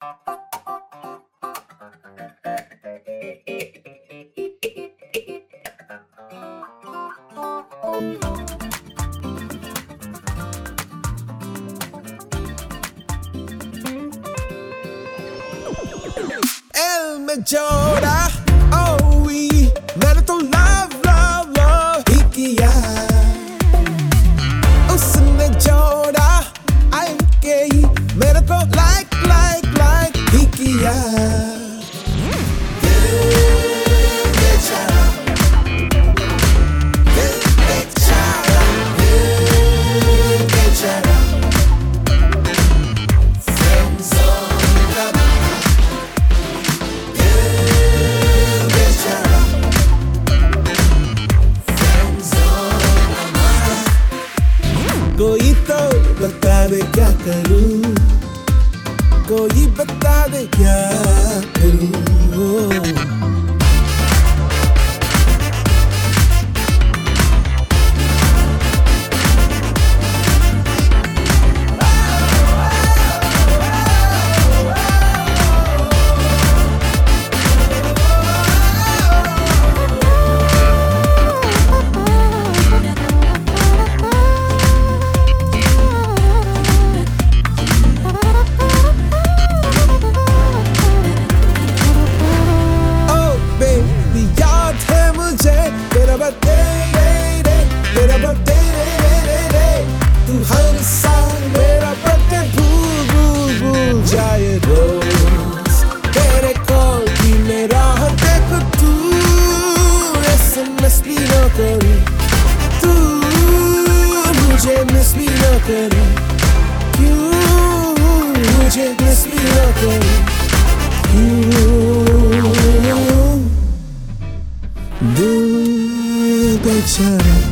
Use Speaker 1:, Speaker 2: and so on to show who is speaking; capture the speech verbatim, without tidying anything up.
Speaker 1: El me llora, oh oui, मैंने तो love love love ही किया। उसने जोड़ा आई के ही मेरे को like like like ही किया। दिल बेचारा, दिल बेचारा, दिल बेचारा, friend zone का कोई तो बता दे क्या करूं, कोई बता दे क्या करूं। तेरा बर्थडे, तेरा बर्थडे, तू हर साल मेरा बर्थडे भूल भूल भूल जाए रोज। तेरे कॉल की मैं राह देखूं, तू एसएमएस भी न करे, तू मुझे मिस भी न करे, क्यों मुझे मिस भी न करे, क्यों दिल बेचारा।